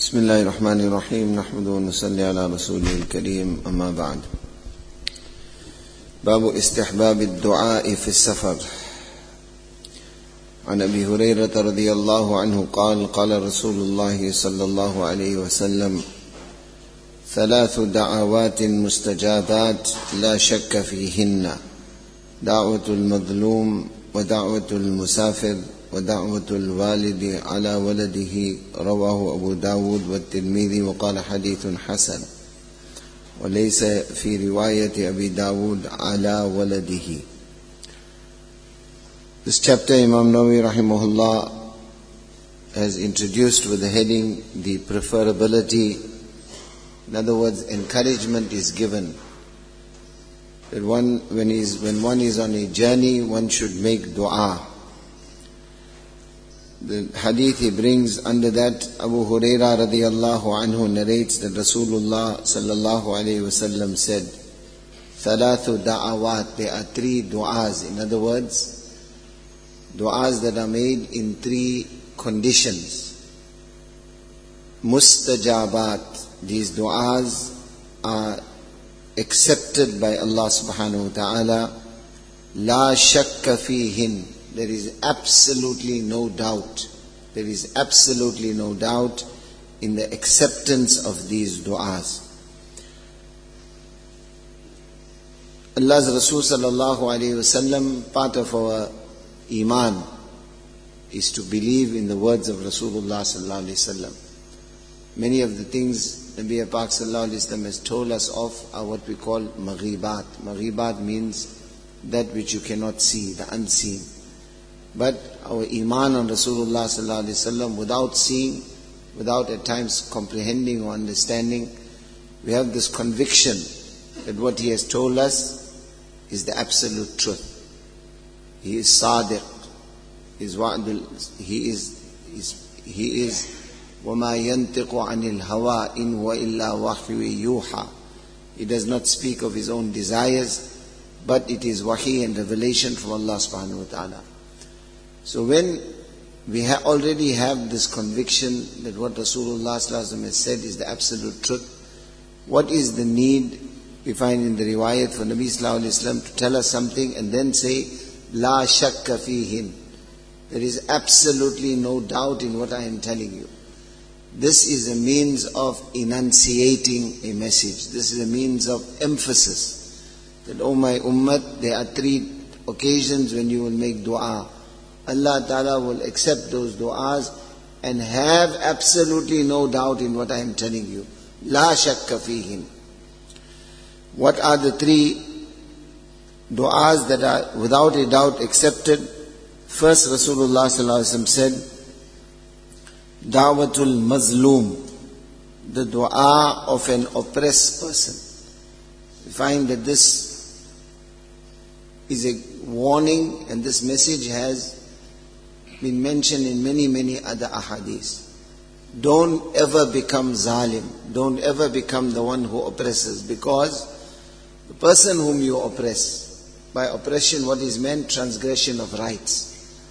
بسم الله الرحمن الرحيم نحمد ونصلي على رسوله الكريم أما بعد. باب استحباب الدعاء في السفر. عن أبي هريرة رضي الله عنه قال قال رسول الله صلى الله عليه وسلم: ثلاث دعوات مستجابات لا شك فيهن: دعوة المظلوم ودعوة المسافر ودعوة الوالد على ولده. رواه أبو داود والترمذي وقال حديث حسن، وليس في رواية أبي داود على ولده. This chapter Imam Nawawi rahimahullah has introduced with the heading the preferability. In other words, encouragement is given that when one is on a journey, one should make dua. The hadith he brings under that, Abu Huraira radiyallahu anhu narrates that Rasulullah sallallahu alayhi wasallam said, Thalathu da'awat, there are three du'as. In other words, du'as that are made in three conditions. Mustajabat, these du'as are accepted by Allah subhanahu wa ta'ala. La shakka fihin, there is absolutely no doubt. There is absolutely no doubt in the acceptance of these du'as. Allah's Rasul sallallahu alayhi wasallam, part of our iman is to believe in the words of Rasulullah sallallahu alayhi wasallam. Many of the things Nabi Pak sallallahu alayhi wasallam has told us of are what we call maghibat. Maghibat means that which you cannot see, the unseen. But our iman on Rasulullah sallallahu alaihi wasallam, without seeing, without at times comprehending or understanding, we have this conviction that what he has told us is the absolute truth. He is sadiq. He is وَمَا يَنْتِقُ عَنِ الْهَوَىٰ إِنْ هُوَ إِلَّا وَحْيٌ يُوحَىٰ. He does not speak of his own desires, but it is wahi and revelation from Allah subhanahu wa ta'ala. So when we already have this conviction that what Rasulullah sallallahu alaihi wasallam has said is the absolute truth, what is the need we find in the riwayat for Nabi sallallahu alaihi wasallam to tell us something and then say, La shakka fihin, there is absolutely no doubt in what I am telling you. This is a means of enunciating a message. This is a means of emphasis. That, oh my ummah, there are three occasions when you will make dua. Allah Ta'ala will accept those du'as and have absolutely no doubt in what I am telling you. La shakka fihin. What are the three du'as that are without a doubt accepted? First, Rasulullah Sallallahu Alaihi Wasallam said, Da'watul mazloom, the dua of an oppressed person. We find that this is a warning, and this message has been mentioned in many other ahadith. Don't ever become zalim. Don't ever become the one who oppresses, because the person whom you oppress, by oppression what is meant? Transgression of rights.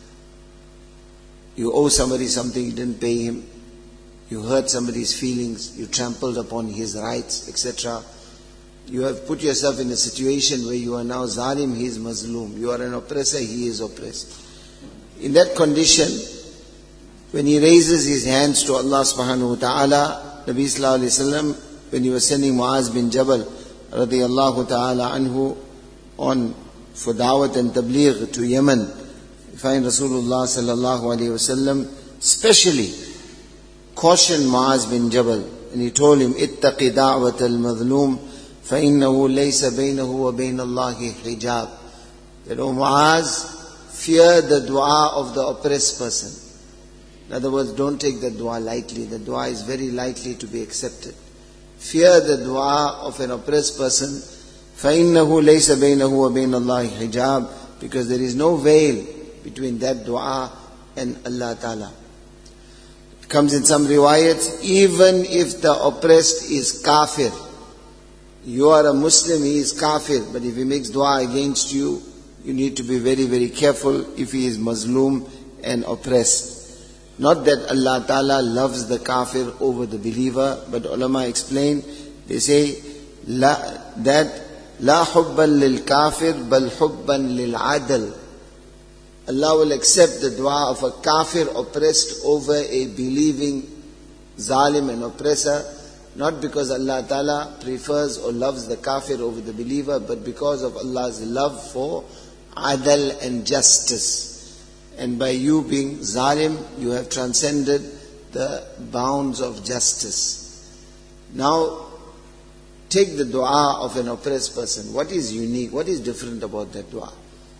You owe somebody something, you didn't pay him. You hurt somebody's feelings, you trampled upon his rights, etc. You have put yourself in a situation where you are now zalim, he is mazloom. You are an oppressor, he is oppressed. In that condition, when he raises his hands to Allah subhanahu wa ta'ala, Nabi sallallahu alayhi wasallam, when he was sending Muaz bin Jabal radiyallahu ta'ala anhu on for da'wat and tabligh to Yemen, we find Rasulullah sallallahu alayhi wasallam specially cautioned Muaz bin Jabal, and he told him, ittaqi da'wat al-madhloom fa innahu laysa baynahu wa bayna Allahi hijab. That, O Muaz, fear the dua of the oppressed person. In other words, don't take the dua lightly. The dua is very likely to be accepted. Fear the dua of an oppressed person. فَإِنَّهُ لَيْسَ بَيْنَهُ وَبَيْنَ اللَّهِ حِجَابٌ, because there is no veil between that dua and Allah Ta'ala. It comes in some riwayats, even if the oppressed is kafir. You are a Muslim, he is kafir, but if he makes dua against you, you need to be very careful if he is mazloom and oppressed. Not that Allah Ta'ala loves the kafir over the believer, but ulama explain, they say, that لا حبا للكافر بل حبا للعدل. Allah will accept the dua of a kafir oppressed over a believing zalim and oppressor, not because Allah Ta'ala prefers or loves the kafir over the believer, but because of Allah's love for adl and justice. And by you being zalim, you have transcended the bounds of justice. Now, take the dua of an oppressed person. What is unique? What is different about that dua?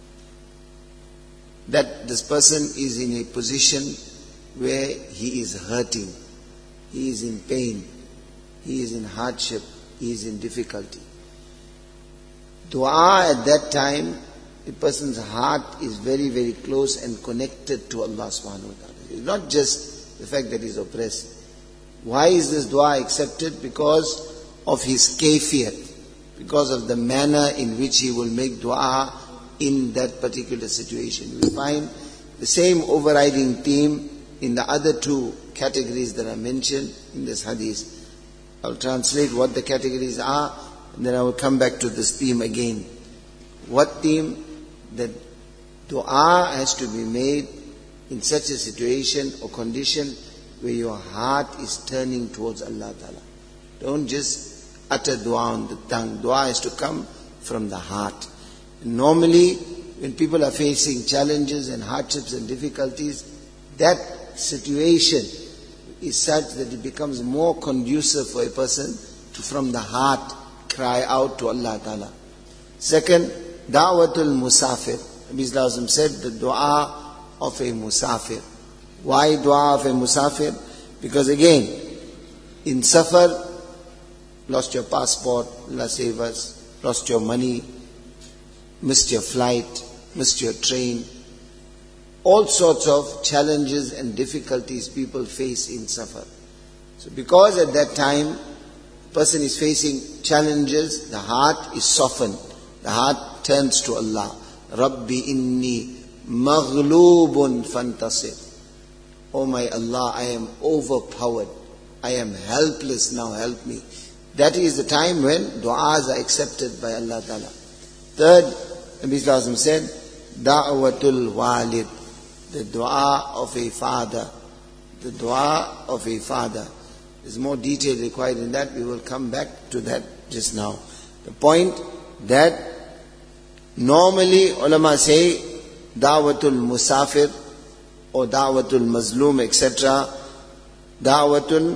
That this person is in a position where he is hurting, he is in pain, he is in hardship, he is in difficulty. Dua at that time, a person's heart is very, very close and connected to Allah subhanahu wa ta'ala. It's not just the fact that he is oppressed. Why is this dua accepted? Because of his kayfiyat, because of the manner in which he will make dua in that particular situation. We find the same overriding theme in the other two categories that are mentioned in this hadith. I'll translate what the categories are, and then I will come back to this theme again. What theme? That dua has to be made in such a situation or condition where your heart is turning towards Allah Ta'ala. Don't just utter dua on the tongue. Dua has to come from the heart. Normally, when people are facing challenges and hardships and difficulties, that situation is such that it becomes more conducive for a person to from the heart cry out to Allah Ta'ala. Second, Da'watul Musafir. Nabi Sallallahu Alaihi Wasallam said the dua of a Musafir. Why dua of a Musafir? Because again, in Safar, lost your passport, Allah save us, lost your money, missed your flight, missed your train. All sorts of challenges and difficulties people face in Safar. So because at that time, person is facing challenges, the heart is softened. The heart turns to Allah. Rabbi inni maghlubun fantasir. Oh my Allah, I am overpowered. I am helpless, now help me. That is the time when du'as are accepted by Allah Ta'ala. Third, Nabi Sallallahu Alaihi Wasallam said, Da'watul walid. The dua of a father. The dua of a father. There's more detail required in that. We will come back to that just now. The point that normally ulama say Da'watul Musafir or Da'watul Mazlum, etc. Da'watun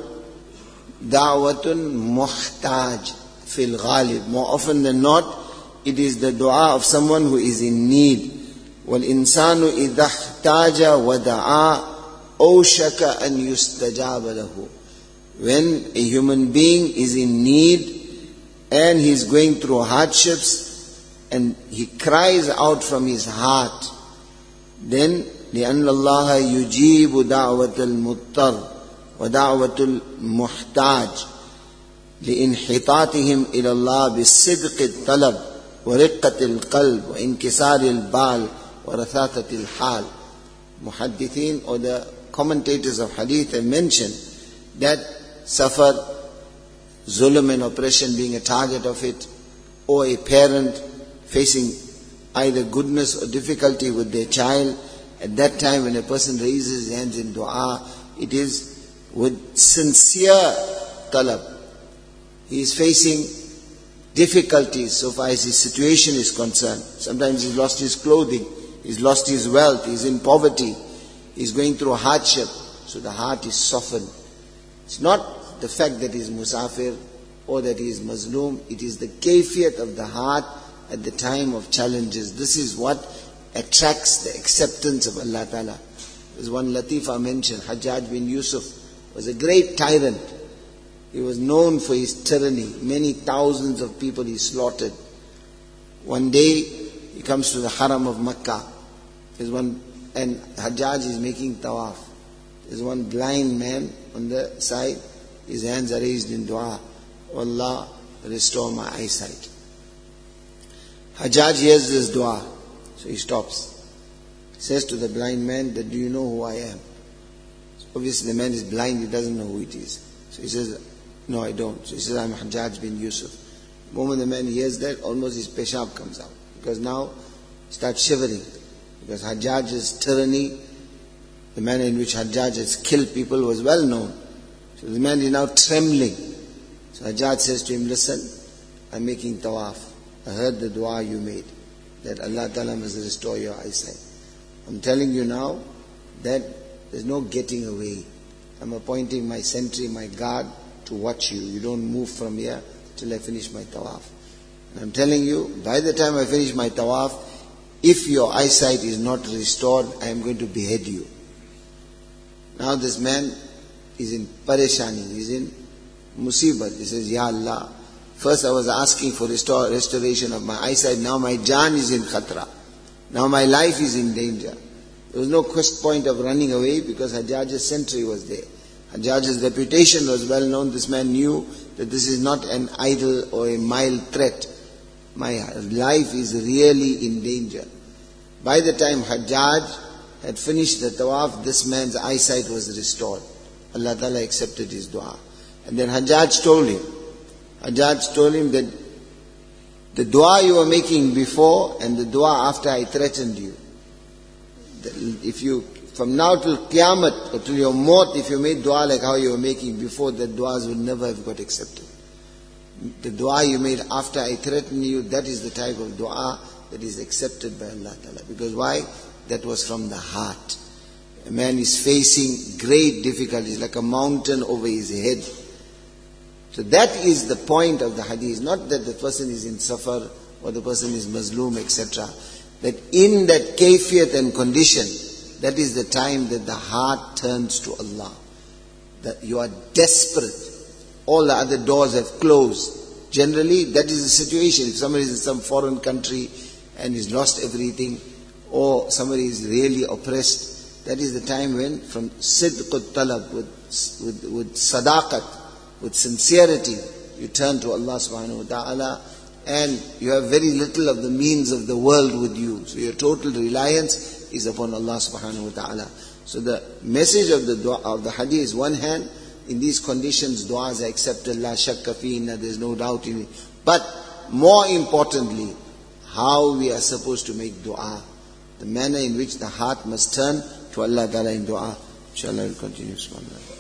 Muhtaj fil ghalib. More often than not, it is the dua of someone who is in need. وَالْإِنسَانُ إِذَا احْتَاجَ وَدَعَا أَوْشَكَ أَنْ يُسْتَجَابَ لَهُ. When a human being is in need and he is going through hardships and he cries out from his heart, then لِأَنَّ اللَّهَ يُجِيبُ دَعْوَةَ الْمُضْطَرِّ وَدَعْوَةُ الْمُحْتَاجِ لِإِنْحِطَاطِهِمْ إِلَى اللَّهِ بِالصِّدْقِ الطَّلَبِ وَرِقَّةِ الْقَلْبِ وَإِنْكِسَارِ الْبَالِ وَرَثَاثَةِ الْحَالِ. Muhaddithin or the commentators of hadith have mentioned that Safar, zulm and oppression being a target of it, or a parent facing either goodness or difficulty with their child, at that time when a person raises his hands in dua, it is with sincere talab. He is facing difficulties so far as his situation is concerned. Sometimes he's lost his clothing, he's lost his wealth, he's in poverty, he's going through hardship. So the heart is softened. It's not the fact that he is musafir or that he is mazloom, it is the kayfiyat of the heart at the time of challenges. This is what attracts the acceptance of Allah Ta'ala. There's one latifa mentioned, Hajjaj bin Yusuf was a great tyrant. He was known for his tyranny. Many thousands of people he slaughtered. One day, he comes to the haram of Makkah. And Hajjaj is making tawaf. There's one blind man on the side. His hands are raised in dua. Oh Allah, restore my eyesight. Hajjaj hears this dua. So he stops. He says to the blind man, that, do you know who I am? Obviously the man is blind, he doesn't know who it is. So he says, no, I don't. So he says, I'm Hajjaj bin Yusuf. The moment the man hears that, almost his peshab comes out. Because now he starts shivering. Because Hajjaj's tyranny, the manner in which Hajjaj has killed people was well known. So the man is now trembling. So Hajjaj says to him, listen, I'm making tawaf. I heard the dua you made, that Allah Ta'ala must restore your eyesight. I'm telling you now that there's no getting away. I'm appointing my sentry, my guard to watch you. You don't move from here till I finish my tawaf. And I'm telling you, by the time I finish my tawaf, if your eyesight is not restored, I am going to behead you. Now this man is in pareshani, he's in musibat. He says, Ya Allah, first I was asking for restoration of my eyesight, now my jaan is in khatra. Now my life is in danger. There was no point of running away because Hajjaj's sentry was there. Hajjaj's reputation was well known. This man knew that this is not an idle or a mild threat. My life is really in danger. By the time Hajjaj had finished the tawaf, this man's eyesight was restored. Allah Ta'ala accepted his dua. And then Hajjaj told him that the dua you were making before and the dua after I threatened you, if you, from now till Qiyamah or till your maut, if you made dua like how you were making before, the duas would never have got accepted. The dua you made after I threatened you, that is the type of dua that is accepted by Allah Ta'ala. Because why? That was from the heart. A man is facing great difficulties, like a mountain over his head. So that is the point of the hadith. Not that the person is in safar or the person is mazloom, etc. That in that kayfiyat and condition, that is the time that the heart turns to Allah. That you are desperate. All the other doors have closed. Generally, that is the situation. If somebody is in some foreign country and he's lost everything, or somebody is really oppressed, that is the time when from sidqut talab, with sadaqat, with sincerity, you turn to Allah subhanahu wa ta'ala, and you have very little of the means of the world with you. So your total reliance is upon Allah subhanahu wa ta'ala. So the message of the dua, of the hadith is, one hand, in these conditions, du'as are accepted, la shakka feena, there's no doubt in it. But more importantly, how we are supposed to make dua. The manner in which the heart must turn to Allah Ta'ala in dua. Inshallah we'll continue. Subhanallah.